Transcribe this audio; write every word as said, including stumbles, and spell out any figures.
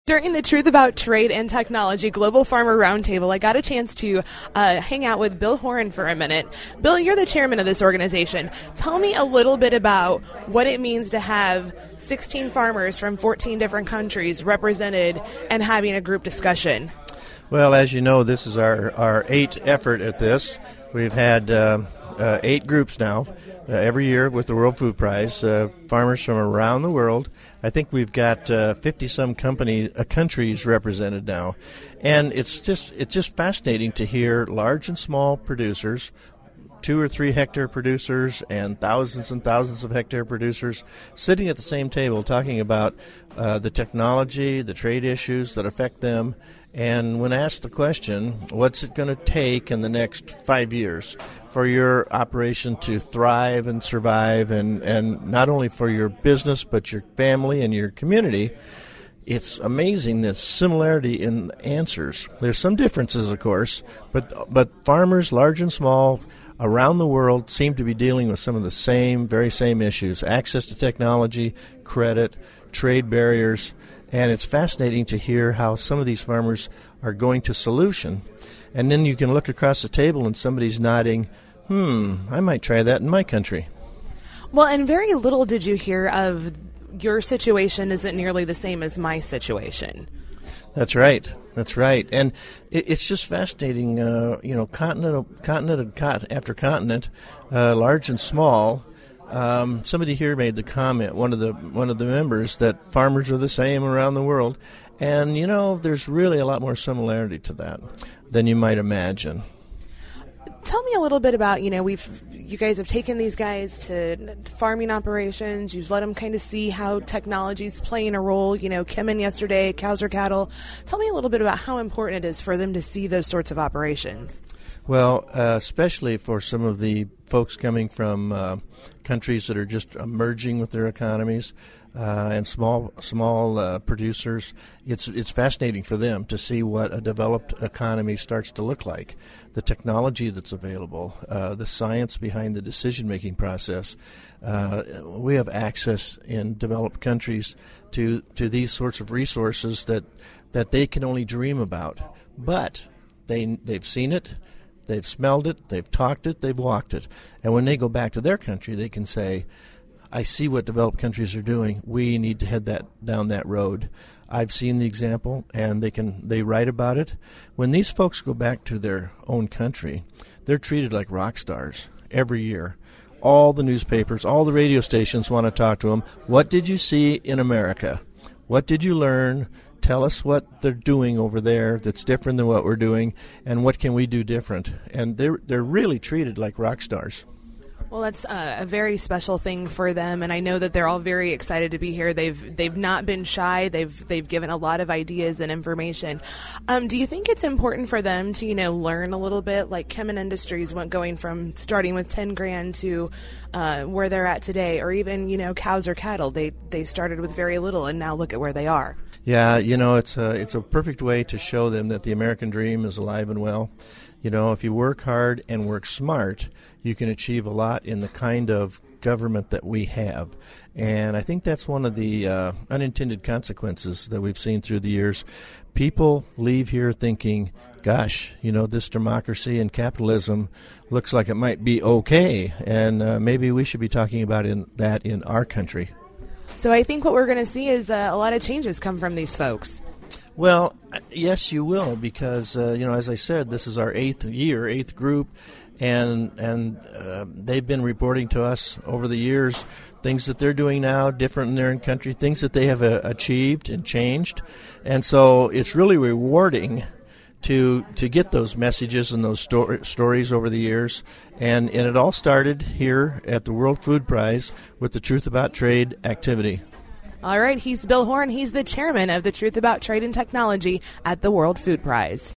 During the Truth About Trade and Technology Global Farmer Roundtable, I got a chance to uh, hang out with Bill Horan for a minute. Bill, you're the chairman of this organization. Tell me a little bit about what it means to have sixteen farmers from fourteen different countries represented and having a group discussion. Well, as you know, this is our, our eighth effort at this. We've had uh, uh, eight groups now uh, every year with the World Food Prize, uh, farmers from around the world. I think we've got uh, fifty-some company uh, countries represented now, and it's just it's just fascinating to hear large and small producers, two or three hectare producers, and thousands and thousands of hectare producers sitting at the same table talking about uh, the technology, the trade issues that affect them. And when asked the question, what's it going to take in the next five years for your operation to thrive and survive, and, and not only for your business but your family and your community, it's amazing the similarity in answers. There's some differences, of course, but but farmers, large and small, around the world seem to be dealing with some of the same, very same issues: access to technology, credit, trade barriers. And it's fascinating to hear how some of these farmers are going to solution. And then you can look across the table and somebody's nodding, hmm, I might try that in my country. Well, and very little did you hear of your situation isn't nearly the same as my situation. That's right. That's right. And it, it's just fascinating, uh, you know, continent, continent after continent, uh, large and small. Um, somebody here made the comment, one of the one of the members, that farmers are the same around the world. And, you know, there's really a lot more similarity to that than you might imagine. Tell me a little bit about, you know, we've you guys have taken these guys to farming operations. You've let them kind of see how technology's playing a role. You know, Kemin yesterday, cows or cattle. Tell me a little bit about how important it is for them to see those sorts of operations. Well, uh, especially for some of the folks coming from uh, countries that are just emerging with their economies uh, and small small uh, producers, it's it's fascinating for them to see what a developed economy starts to look like. The technology that's available, uh, the science behind the decision-making process. Uh, we have access in developed countries to to these sorts of resources that that they can only dream about, but they they've seen it. They've smelled it, they've talked it, they've walked it. And when they go back to their country, they can say, I see what developed countries are doing. We need to head that down that road. I've seen the example, and they can they write about it. When these folks go back to their own country, they're treated like rock stars every year. All the newspapers, all the radio stations want to talk to them. What did you see in America? What did you learn? Tell us what they're doing over there that's different than what we're doing, and what can we do different. And they're they're really treated like rock stars. Well, that's uh, a very special thing for them, and I know that they're all very excited to be here. They've they've not been shy. They've they've given a lot of ideas and information. Um, do you think it's important for them to, you know, learn a little bit? Like Kemin Industries went going from starting with ten grand to uh, where they're at today, or even, you know, cows or cattle. They they started with very little, and now look at where they are. Yeah, you know, it's a, it's a perfect way to show them that the American dream is alive and well. You know, if you work hard and work smart, you can achieve a lot in the kind of government that we have. And I think that's one of the uh, unintended consequences that we've seen through the years. People leave here thinking, gosh, you know, this democracy and capitalism looks like it might be okay, and uh, maybe we should be talking about in, that in our country. So I think what we're going to see is uh, a lot of changes come from these folks. Well, yes, you will, because, uh, you know, as I said, this is our eighth year, eighth group, and and uh, they've been reporting to us over the years things that they're doing now, different in their own country, things that they have uh, achieved and changed. And so it's really rewarding to to get those messages and those sto- stories over the years. And, and it all started here at the World Food Prize with the Truth About Trade activity. All right, he's Bill Horan. He's the chairman of the Truth About Trade and Technology at the World Food Prize.